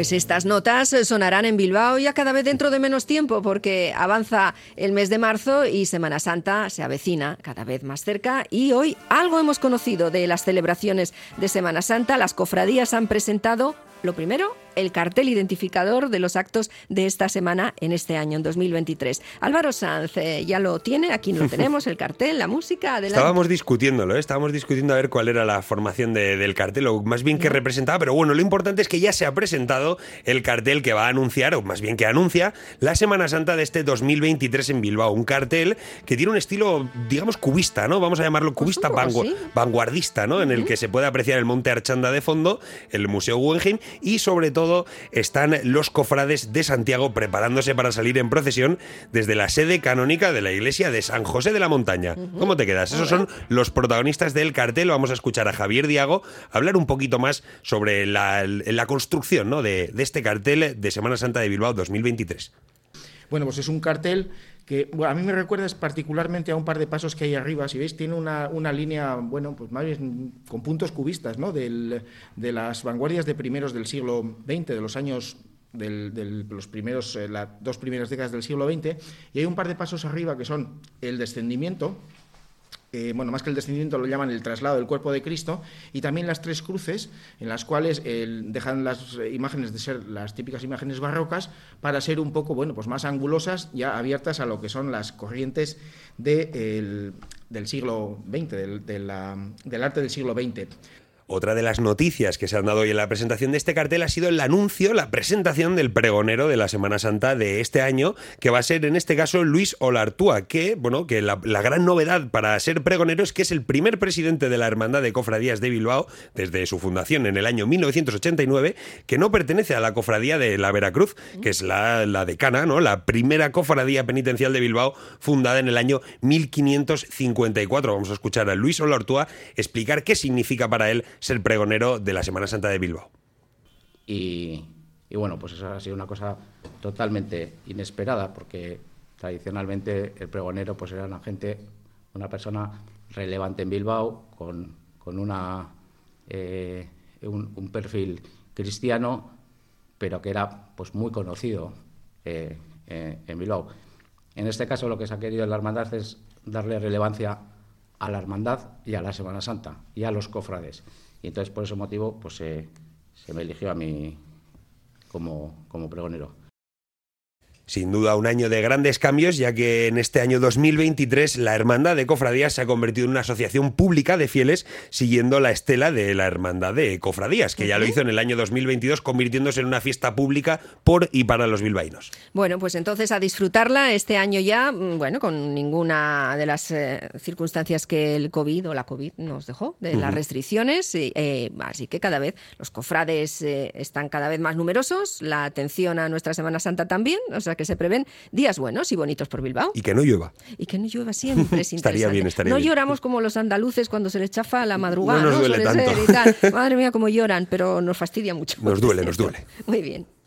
Pues estas notas sonarán en Bilbao ya cada vez dentro de menos tiempo, porque avanza el mes de marzo y Semana Santa se avecina cada vez más cerca. Y hoy algo hemos conocido de las celebraciones de Semana Santa. Las cofradías han presentado, lo primero, el cartel identificador de los actos de esta semana en este año, en 2023. Álvaro Sanz ya lo tiene, aquí lo tenemos, el cartel, la música. Adelante. Estábamos discutiéndolo, estábamos discutiendo a ver cuál era la formación del cartel, o más bien qué representaba, pero bueno, lo importante es que ya se ha presentado el cartel que va a anunciar, o más bien que anuncia, la Semana Santa de este 2023 en Bilbao. Un cartel que tiene un estilo, digamos, cubista, ¿no? Vamos a llamarlo cubista, vanguardista, ¿no? En el que se puede apreciar el Monte Archanda de fondo, el Museo Guggenheim y sobre todo están los cofrades de Santiago preparándose para salir en procesión desde la sede canónica de la iglesia de San José de la Montaña. ¿Cómo te quedas? Esos son los protagonistas del cartel. Vamos a escuchar a Javier Diago hablar un poquito más sobre la construcción, ¿no? de este cartel de Semana Santa de Bilbao 2023. Bueno, pues es un cartel que a mí me recuerda particularmente a un par de pasos que hay arriba. Si veis, tiene una línea, bueno, pues más bien con puntos cubistas, ¿no? De las vanguardias de primeros del siglo XX, de los años los primeros, las dos primeras décadas del siglo XX, y hay un par de pasos arriba que son el descendimiento. Bueno, más que el descendimiento lo llaman el traslado del cuerpo de Cristo, y también las tres cruces, en las cuales dejan las imágenes de ser las típicas imágenes barrocas para ser un poco, bueno, pues más angulosas, ya abiertas a lo que son las corrientes del siglo XX, del arte del siglo XX. Otra de las noticias que se han dado hoy en la presentación de este cartel ha sido el anuncio, la presentación del pregonero de la Semana Santa de este año, que va a ser en este caso Luis Olartua, que la gran novedad para ser pregonero es que es el primer presidente de la Hermandad de Cofradías de Bilbao desde su fundación en el año 1989, que no pertenece a la cofradía de la Veracruz, que es la decana, ¿no? La primera cofradía penitencial de Bilbao fundada en el año 1554. Vamos a escuchar a Luis Olartua explicar qué significa para él ser pregonero de la Semana Santa de Bilbao. Y bueno, pues eso ha sido una cosa totalmente inesperada, porque tradicionalmente el pregonero pues era una persona relevante en Bilbao, con un perfil cristiano, pero que era pues muy conocido en Bilbao. En este caso lo que se ha querido en la hermandad es darle relevancia a la hermandad y a la Semana Santa y a los cofrades. Y entonces, por ese motivo, pues se me eligió a mí como pregonero. Sin duda un año de grandes cambios, ya que en este año 2023 la Hermandad de Cofradías se ha convertido en una asociación pública de fieles siguiendo la estela de la Hermandad de Cofradías, que ya lo hizo en el año 2022, convirtiéndose en una fiesta pública por y para los bilbaínos. Bueno, pues entonces a disfrutarla este año ya, bueno, con ninguna de las circunstancias que el COVID o la COVID nos dejó, de las restricciones, así que cada vez los cofrades están cada vez más numerosos, la atención a nuestra Semana Santa también, o sea que se prevén días buenos y bonitos por Bilbao. Y que no llueva. Y que no llueva siempre, es estaría bien. No lloramos como los andaluces cuando se les chafa la madrugada, no nos duele tanto. Y tal. Madre mía, cómo lloran, pero nos fastidia mucho. Nos duele. Muy bien.